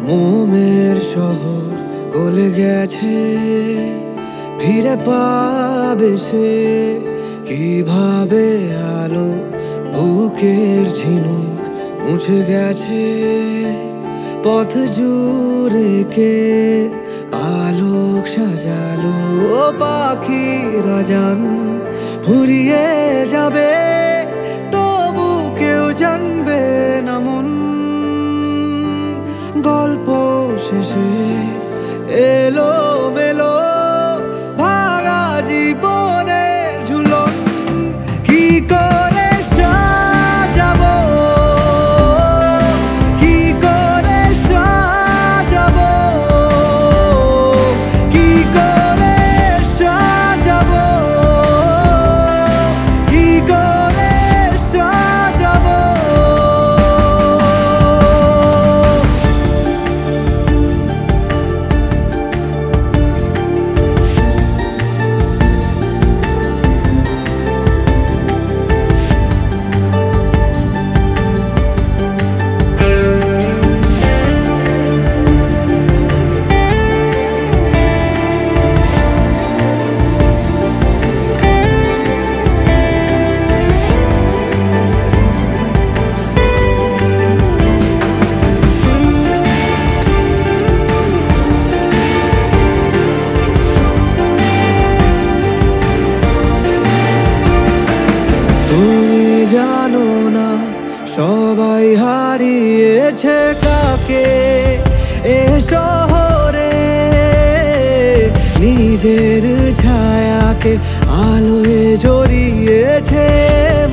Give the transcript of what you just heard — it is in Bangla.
মোমের শহর গলে গেছে, ফিরে পাবে সে কিভাবে? আলো বুকের ঝিনুক মুছে গেছে, পথ জুড়ে কে আলোক সাজালো? পাখিরা জান ফুরিয়ে যাবে, তবু কেউ জানবে না মন। গল্প শেষে এলো মেলো ভাঙা জীবনের ঝুলন, কি করে সাজাবো, কি করে সাজাবো, কি করে সাজাবো, কি করে সাজাবো? তুমি জানো না সবাই হারিয়েছে কাকে এ শহরে, নিজের ছায়াকে আলোয় জড়িয়েছে